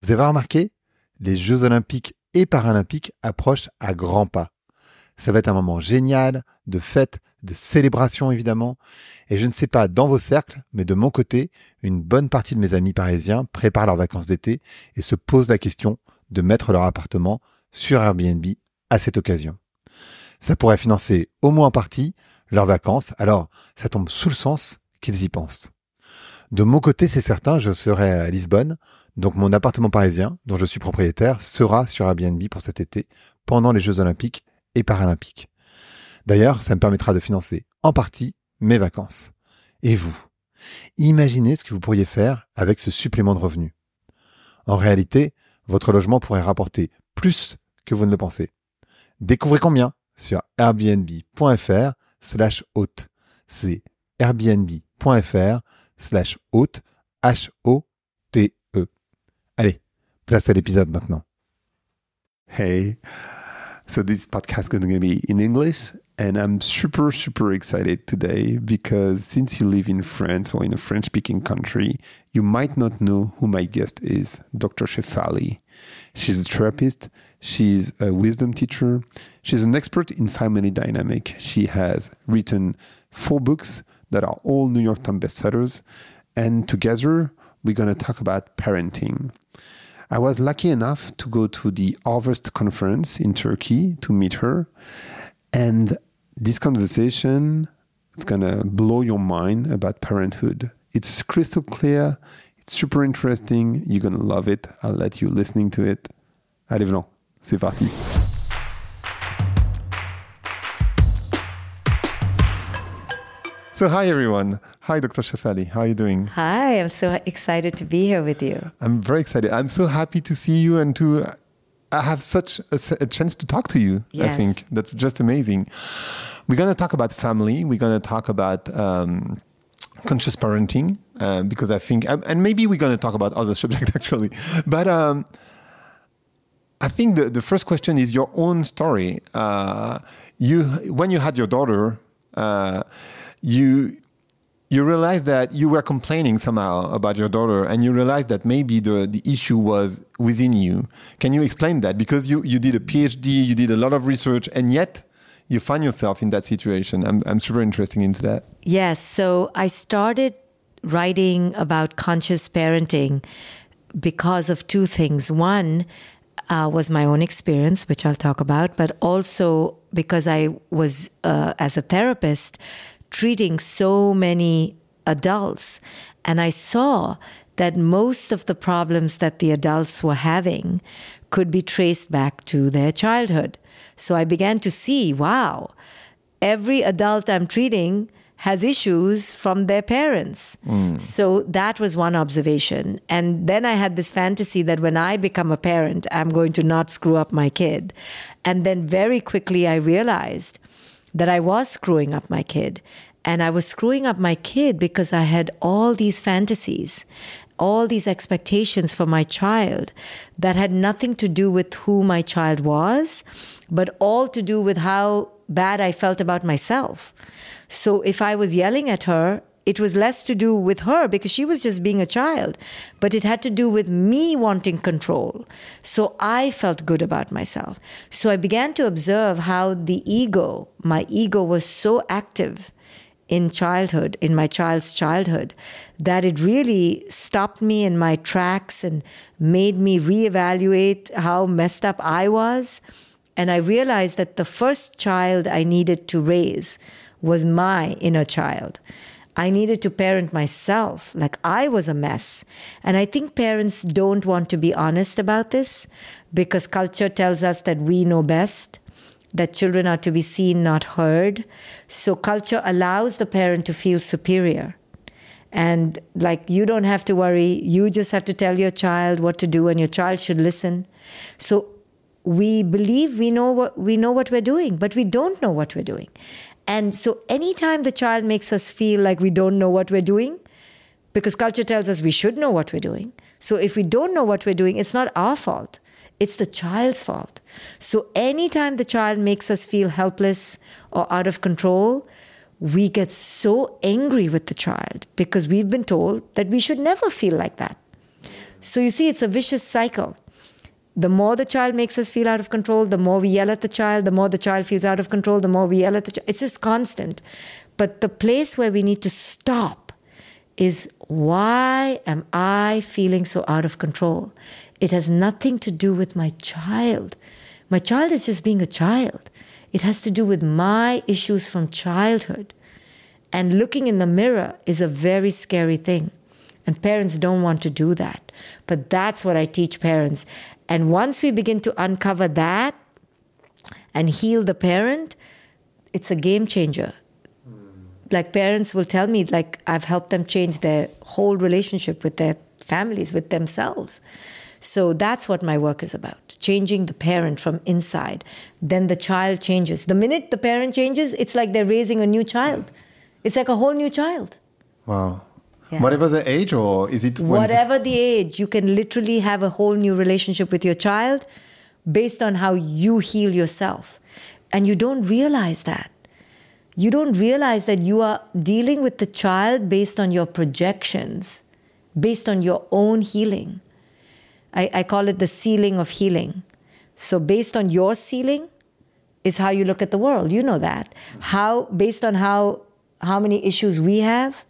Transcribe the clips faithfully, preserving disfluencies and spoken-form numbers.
Vous avez remarqué, les Jeux Olympiques et Paralympiques approchent à grands pas. Ça va être un moment génial, de fête, de célébration évidemment. Et je ne sais pas dans vos cercles, mais de mon côté, une bonne partie de mes amis parisiens préparent leurs vacances d'été et se posent la question de mettre leur appartement sur Airbnb à cette occasion. Ça pourrait financer au moins en partie leurs vacances, alors ça tombe sous le sens qu'ils y pensent. De mon côté, c'est certain, je serai à Lisbonne, donc mon appartement parisien, dont je suis propriétaire, sera sur Airbnb pour cet été, pendant les Jeux Olympiques et Paralympiques. D'ailleurs, ça me permettra de financer en partie mes vacances. Et vous, imaginez ce que vous pourriez faire avec ce supplément de revenus. En réalité, votre logement pourrait rapporter plus que vous ne le pensez. Découvrez combien sur airbnb.fr slash hôte. C'est airbnb.fr slash hôte, H O T E. Allez, place à l'épisode maintenant. Hey, so this podcast is going to be in English, and I'm super, super excited today because since you live in France or in a French-speaking country, you might not know who my guest is, Doctor Shefali. She's a therapist, she's a wisdom teacher, she's an expert in family dynamic. She has written four books that are all New York Times bestsellers, and together we're going to talk about parenting. I was lucky enough to go to the Harvest Conference in Turkey to meet her, and this conversation is going to blow your mind about parenthood. It's crystal clear, it's super interesting, you're going to love it. I'll let you listening to it. Allez, Blanc, c'est parti. So hi everyone. Hi Doctor Shefali. How are you doing? Hi, I'm so excited to be here with you. I'm very excited. I'm so happy to see you and to uh, have such a, a chance to talk to you. Yes. I think that's just amazing. We're going to talk about family. We're going to talk about um, conscious parenting uh, because I think, and maybe we're going to talk about other subjects actually. But um, I think the, the first question is your own story. Uh, you, when you had your daughter, uh, you you realized that you were complaining somehow about your daughter, and you realized that maybe the, the issue was within you. Can you explain that? Because you, you did a PhD, you did a lot of research, and yet you find yourself in that situation. I'm I'm super interested into that. Yes, so I started writing about conscious parenting because of two things. One uh, was my own experience, which I'll talk about, but also because I was, uh, as a therapist, treating so many adults. And I saw that most of the problems that the adults were having could be traced back to their childhood. So I began to see, wow, every adult I'm treating has issues from their parents. Mm. So that was one observation. And then I had this fantasy that when I become a parent, I'm going to not screw up my kid. And then very quickly I realized that I was screwing up my kid. And I was screwing up my kid because I had all these fantasies, all these expectations for my child that had nothing to do with who my child was, but all to do with how bad I felt about myself. So if I was yelling at her, it was less to do with her because she was just being a child, but it had to do with me wanting control. So I felt good about myself. So I began to observe how the ego, my ego was so active in childhood, in my child's childhood, that it really stopped me in my tracks and made me reevaluate how messed up I was. And I realized that the first child I needed to raise was my inner child. I needed to parent myself, like I was a mess. And I think parents don't want to be honest about this because culture tells us that we know best, that children are to be seen, not heard. So culture allows the parent to feel superior. And like, you don't have to worry, you just have to tell your child what to do and your child should listen. So we believe we know what we know what we're doing, but we don't know what we're doing. And so anytime the child makes us feel like we don't know what we're doing, because culture tells us we should know what we're doing. So if we don't know what we're doing, it's not our fault. It's the child's fault. So anytime the child makes us feel helpless or out of control, we get so angry with the child because we've been told that we should never feel like that. So you see, it's a vicious cycle. The more the child makes us feel out of control, the more we yell at the child, the more the child feels out of control, the more we yell at the child. It's just constant. But the place where we need to stop is, why am I feeling so out of control? It has nothing to do with my child. My child is just being a child. It has to do with my issues from childhood. And looking in the mirror is a very scary thing. And parents don't want to do that. But that's what I teach parents. And once we begin to uncover that and heal the parent, it's a game changer. Like, parents will tell me, like, I've helped them change their whole relationship with their families, with themselves. So that's what my work is about, changing the parent from inside. Then the child changes. The minute the parent changes, it's like they're raising a new child. It's like a whole new child. Wow. Yeah. Whatever the age, or is it... when- Whatever the age, you can literally have a whole new relationship with your child based on how you heal yourself. And you don't realize that. You don't realize that you are dealing with the child based on your projections, based on your own healing. I, I call it the ceiling of healing. So based on your ceiling is how you look at the world. You know that. How, based on how, how many issues we have,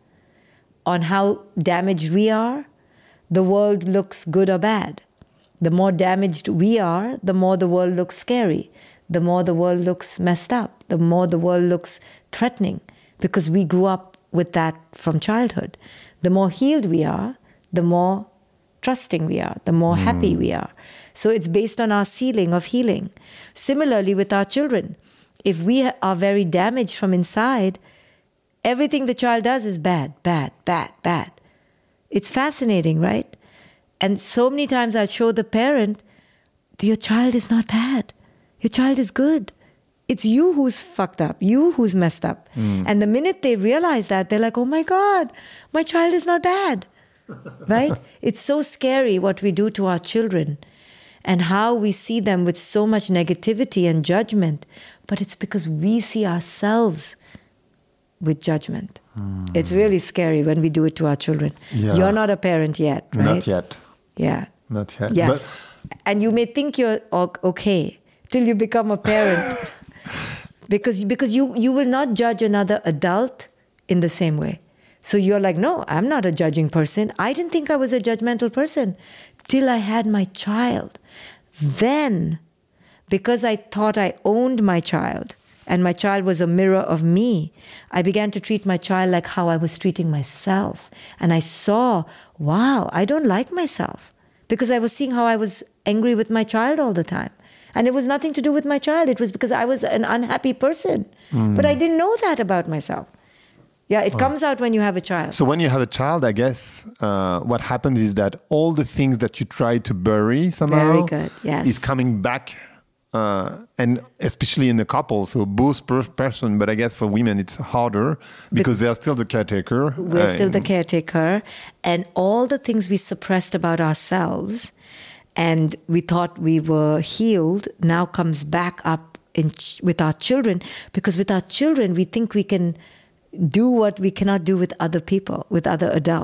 on how damaged we are, the world looks good or bad. The more damaged we are, the more the world looks scary. The more the world looks messed up, the more the world looks threatening, because we grew up with that from childhood. The more healed we are, the more trusting we are, the more mm. happy we are. So it's based on our ceiling of healing. Similarly with our children, if we are very damaged from inside, everything the child does is bad, bad, bad, bad. It's fascinating, right? And so many times I'll show the parent, your child is not bad. Your child is good. It's you who's fucked up, you who's messed up. Mm. And the minute they realize that, they're like, oh my God, my child is not bad, right? It's so scary what we do to our children and how we see them with so much negativity and judgment. But it's because we see ourselves with judgment. Mm. It's really scary when we do it to our children. Yeah. You're not a parent yet, right? Not yet. Yeah. Not yet. Yeah. But... And you may think you're okay till you become a parent. because because you, you will not judge another adult in the same way. So you're like, no, I'm not a judging person. I didn't think I was a judgmental person till I had my child. Then, because I thought I owned my child and my child was a mirror of me, I began to treat my child like how I was treating myself. And I saw, wow, I don't like myself, because I was seeing how I was angry with my child all the time. And it was nothing to do with my child. It was because I was an unhappy person. Mm. But I didn't know that about myself. Yeah, it wow. comes out when you have a child. So when you have a child, I guess uh, what happens is that all the things that you try to bury somehow Very good. Yes. is coming back. Uh, and especially in the couple, so both per person, but I guess for women it's harder because they are still the caretaker. We're uh, still the caretaker. And all the things we suppressed about ourselves and we thought we were healed now comes back up in ch- with our children, because with our children we think we can do what we cannot do with other people, with other adults.